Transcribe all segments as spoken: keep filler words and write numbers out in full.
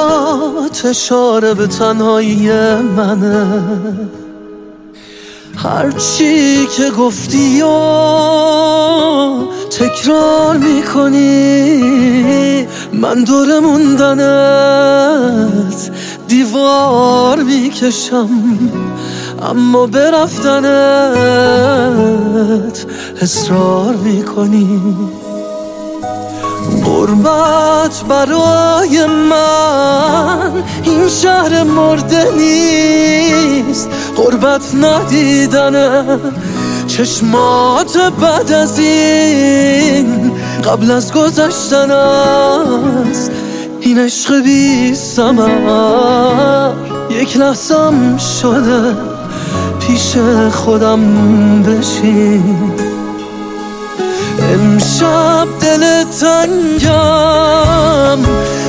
چشات اشاره به تنهایی منه، هرچی که گفتی و تکرار میکنی، من دور موندنت دیوار میکشم، اما به رفتنت اصرار میکنی. غربت برای من این شهر مرده نیست، غربت ندیدنه چشمات بعد از این، قبل از گذشتن است این عشق بی ثمر. یک لحظم شده پیش خودم بشین، امشب دل تنگم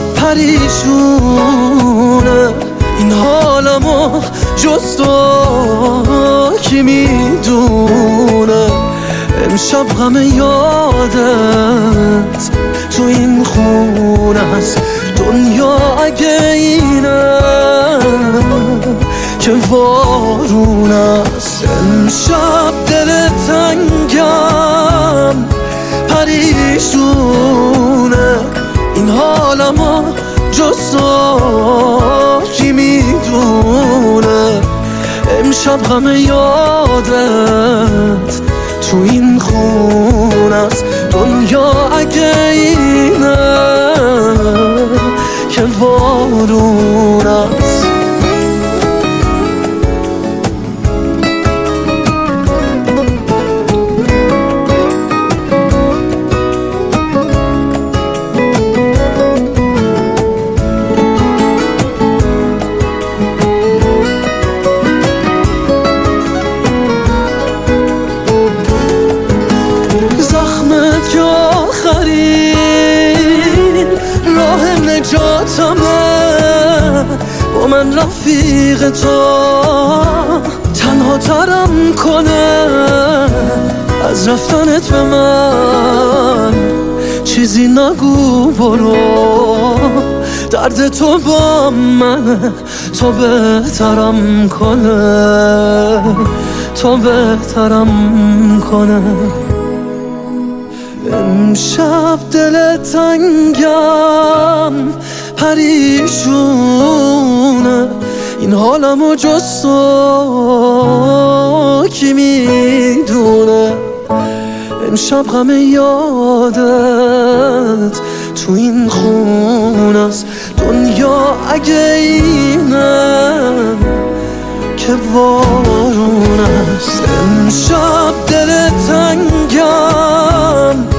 پریشونه، این حالمو جز تو کی میدونه. امشب غم یادت تو این خونه است، دنیا اگه اینه که وارون است. امشب دل تنگم پریشونه، این حالمو جز تو کی میدونه. امشب غم یادت تو این خونه است، دنیا اگه اینه که وارون است. نجاتمه با من رفیق تو تنها ترم کنه، از رفتنت به من چیزی نگو برو، درد تو با منه تو بهترم کنه، تو بهترم کنه. امشب دل تنگم پریشونه، این حالمو جز تو کی میدونه. امشب غم یادت تو این خونه است، دنیا اگه اینه که وارون است. امشب دل تنگم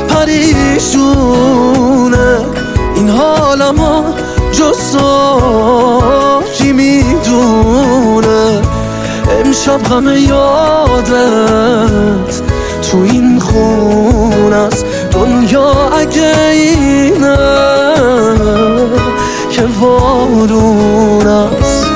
پریشونه، این حالمو جز تو کی میدونه. امشب غم یادت تو این خونه است، دنیا اگه اینه که وارون است.